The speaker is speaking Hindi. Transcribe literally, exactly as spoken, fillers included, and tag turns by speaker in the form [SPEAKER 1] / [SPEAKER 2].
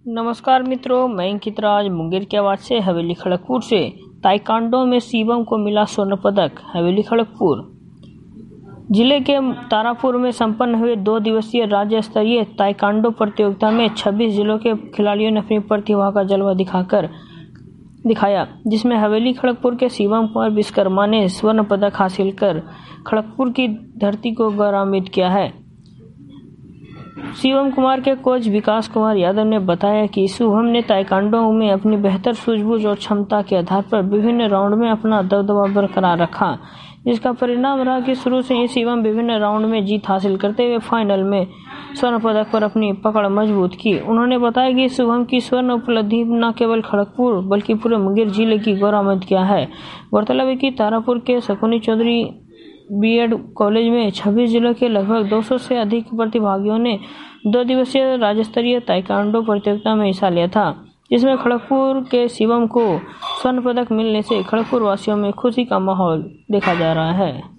[SPEAKER 1] नमस्कार मित्रों, मैं अंकित राज मुंगेर की आवाज से हवेली खड़गपुर से। ताइक्वांडो में शिवम को मिला स्वर्ण पदक। हवेली खड़गपुर जिले के तारापुर में संपन्न हुए दो दिवसीय राज्य स्तरीय ताइक्वांडो प्रतियोगिता में छब्बीस जिलों के खिलाड़ियों ने अपनी प्रतिभा का जलवा दिखाकर दिखाया, जिसमें हवेली खड़गपुर के शिवम कुमार विश्वकर्मा ने स्वर्ण पदक हासिल कर खड़गपुर की धरती को गौरवान्वित किया है। शिवम कुमार के कोच विकास कुमार यादव ने बताया कि शुभम ने ताइक्वांडो में अपनी बेहतर सूझबूझ और क्षमता के आधार पर विभिन्न राउंड में अपना दबदबा बरकरार रखा, जिसका परिणाम रहा कि शुरू से ही शिवम विभिन्न राउंड में जीत हासिल करते हुए फाइनल में स्वर्ण पदक पर अपनी पकड़ मजबूत की। उन्होंने बताया कि शुभम की स्वर्ण उपलब्धि न केवल खड़गपुर बल्कि पूरे मुंगेर जिले की गौरवान्वित किया है। गौरतलब है कि तारापुर के शकुनी चौधरी बीएड कॉलेज में छब्बीस जिलों के लगभग दो सौ से अधिक प्रतिभागियों ने दो दिवसीय राज्य स्तरीय ताइक्वांडो प्रतियोगिता में हिस्सा लिया था, जिसमें खड़गपुर के शिवम को स्वर्ण पदक मिलने से खड़गपुर वासियों में खुशी का माहौल देखा जा रहा है।